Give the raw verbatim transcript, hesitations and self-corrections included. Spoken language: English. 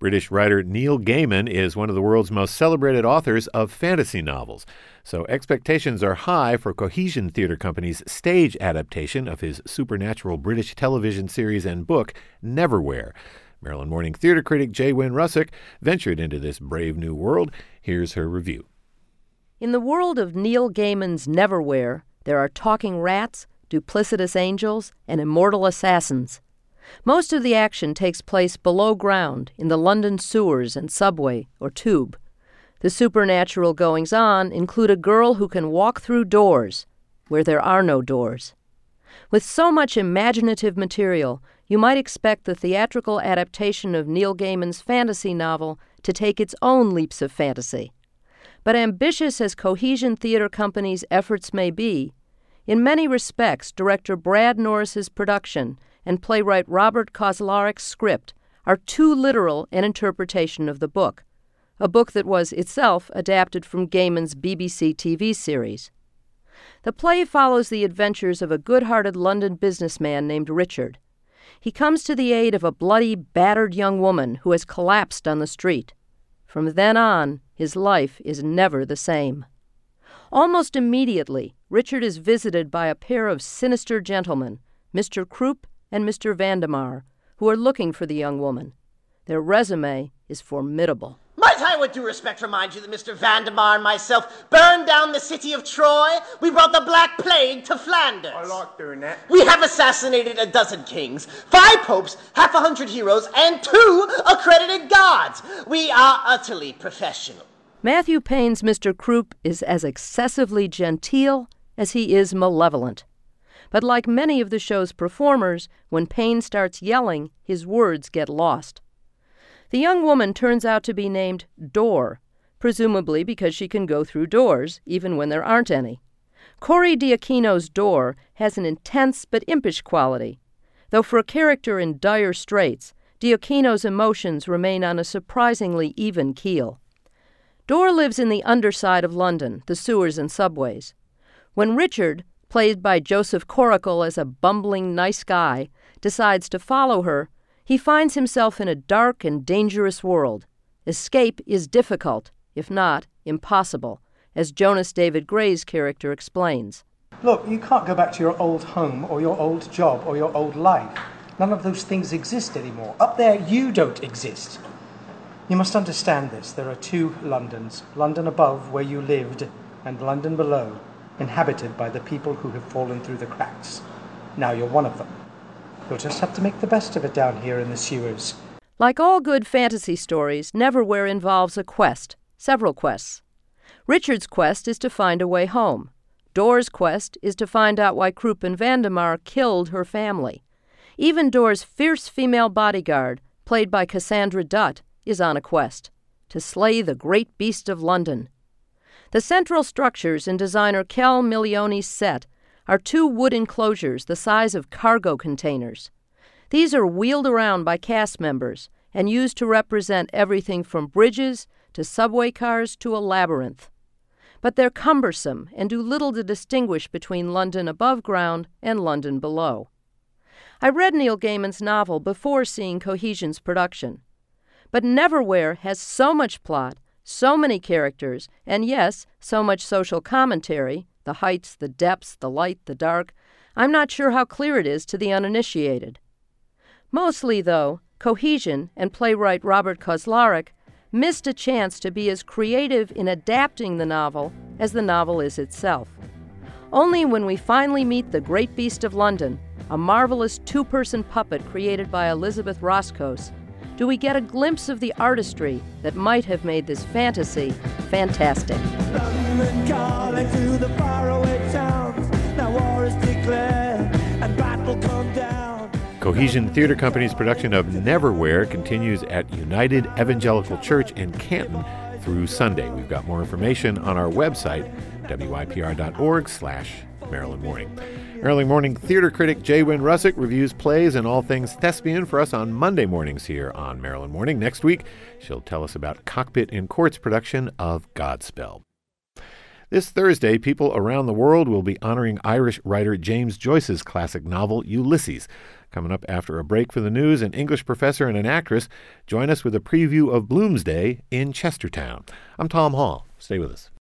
British writer Neil Gaiman is one of the world's most celebrated authors of fantasy novels. So expectations are high for Cohesion Theatre Company's stage adaptation of his supernatural British television series and book, Neverwhere. Maryland Morning theater critic J. Wynn Russick ventured into this brave new world. Here's her review. In the world of Neil Gaiman's Neverwhere, there are talking rats, duplicitous angels, and immortal assassins. Most of the action takes place below ground in the London sewers and subway or tube. The supernatural goings-on include a girl who can walk through doors where there are no doors. With so much imaginative material, you might expect the theatrical adaptation of Neil Gaiman's fantasy novel to take its own leaps of fantasy. But ambitious as Cohesion Theatre Company's efforts may be, in many respects, director Brad Norris's production and playwright Robert Kozlaric's script are too literal an interpretation of the book, a book that was itself adapted from Gaiman's B B C T V series. The play follows the adventures of a good-hearted London businessman named Richard. He comes to the aid of a bloody, battered young woman who has collapsed on the street. From then on, his life is never the same. Almost immediately, Richard is visited by a pair of sinister gentlemen, Mister Croup and Mister Vandemar, who are looking for the young woman. Their resume is formidable. Might I, with due respect, remind you that Mister Vandemar and myself burned down the city of Troy? We brought the Black Plague to Flanders. I like doing that. We have assassinated a dozen kings, five popes, half a hundred heroes, and two accredited gods. We are utterly professional. Matthew Payne's Mister Croup is as excessively genteel as he is malevolent. But like many of the show's performers, when Payne starts yelling, his words get lost. The young woman turns out to be named Door, presumably because she can go through doors, even when there aren't any. Corey Diacono's Door has an intense but impish quality, though for a character in dire straits, Diacono's emotions remain on a surprisingly even keel. Door lives in the underside of London, the sewers and subways. When Richard, played by Joseph Coracle as a bumbling nice guy, decides to follow her, he finds himself in a dark and dangerous world. Escape is difficult, if not impossible, as Jonas David Gray's character explains. Look, you can't go back to your old home or your old job or your old life. None of those things exist anymore. Up there, you don't exist. You must understand this. There are two Londons, London above, where you lived, and London below, inhabited by the people who have fallen through the cracks. Now you're one of them. You'll just have to make the best of it down here in the sewers. Like all good fantasy stories, Neverwhere involves a quest, several quests. Richard's quest is to find a way home. Door's quest is to find out why Croup and Vandemar killed her family. Even Door's fierce female bodyguard, played by Cassandra Dutt, is on a quest, to slay the great beast of London. The central structures in designer Kel Milioni's set are two wood enclosures the size of cargo containers. These are wheeled around by cast members and used to represent everything from bridges to subway cars to a labyrinth. But they're cumbersome and do little to distinguish between London above ground and London below. I read Neil Gaiman's novel before seeing Cohesion's production. But Neverwhere has so much plot, so many characters, and yes, so much social commentary, the heights, the depths, the light, the dark, I'm not sure how clear it is to the uninitiated. Mostly, though, Cohesion and playwright Robert Kozlaric missed a chance to be as creative in adapting the novel as the novel is itself. Only when we finally meet the great beast of London, a marvelous two-person puppet created by Elizabeth Roscoe, do we get a glimpse of the artistry that might have made this fantasy fantastic. London calling to the faraway towns. Now war is declared and battle come down. Cohesion Theatre Company's production of Neverwhere continues at United Evangelical Church in Canton through Sunday. We've got more information on our website, W I P R dot org slash Maryland Morning. Maryland Morning theater critic J. Wynn Russick reviews plays and all things thespian for us on Monday mornings here on Maryland Morning. Next week, she'll tell us about Cockpit in Court's production of Godspell. This Thursday, people around the world will be honoring Irish writer James Joyce's classic novel, Ulysses. Coming up after a break for the news, an English professor and an actress join us with a preview of Bloomsday in Chestertown. I'm Tom Hall. Stay with us.